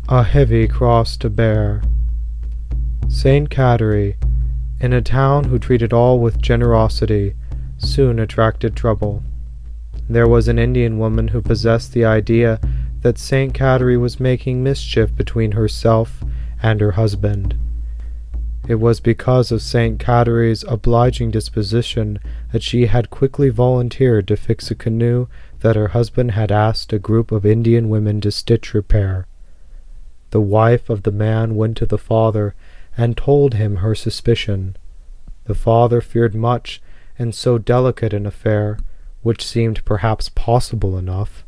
A heavy cross to bear. Saint Kateri, in a town who treated all with generosity, soon attracted trouble. There was an Indian woman who possessed the idea that Saint Kateri was making mischief between herself and her husband. It was because of Saint Kateri's obliging disposition that she had quickly volunteered to fix a canoe that her husband had asked a group of Indian women to stitch repair. The wife of the man went to the father and told him her suspicion. The father feared much in so delicate an affair, which seemed perhaps possible enough,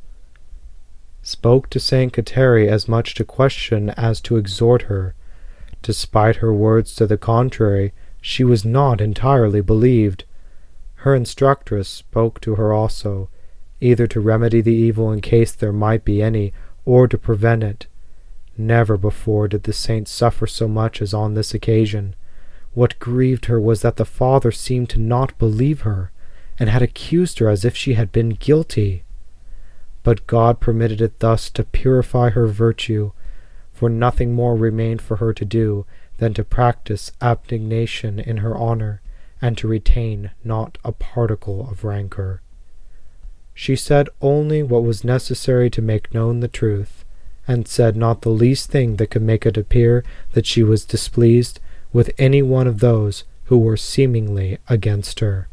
spoke to Saint Kateri as much to question as to exhort her. Despite her words to the contrary, she was not entirely believed. Her instructress spoke to her also, either to remedy the evil in case there might be any, or to prevent it. Never before did the saint suffer so much as on this occasion. What grieved her was that the father seemed to not believe her, and had accused her as if she had been guilty. But God permitted it thus to purify her virtue, for nothing more remained for her to do than to practice abnegation in her honor, and to retain not a particle of rancor. She said only what was necessary to make known the truth, and said not the least thing that could make it appear that she was displeased with any one of those who were seemingly against her.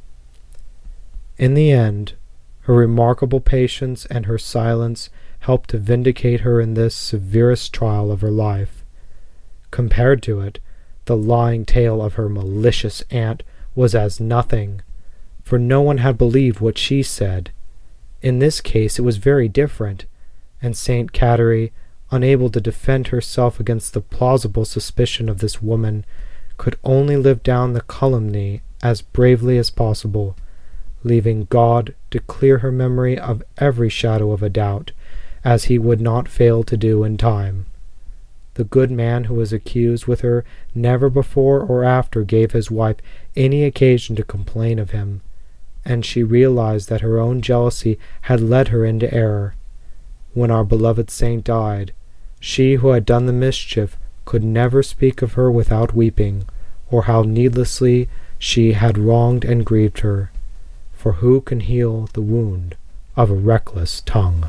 In the end, her remarkable patience and her silence helped to vindicate her in this severest trial of her life. Compared to it, the lying tale of her malicious aunt was as nothing, for no one had believed what she said. In this case it was very different, and Saint Kateri, unable to defend herself against the plausible suspicion of this woman, could only live down the calumny as bravely as possible, leaving God to clear her memory of every shadow of a doubt, as he would not fail to do in time. The good man who was accused with her never before or after gave his wife any occasion to complain of him, and she realized that her own jealousy had led her into error. When our beloved saint died, she who had done the mischief could never speak of her without weeping, or how needlessly she had wronged and grieved her. For who can heal the wound of a reckless tongue?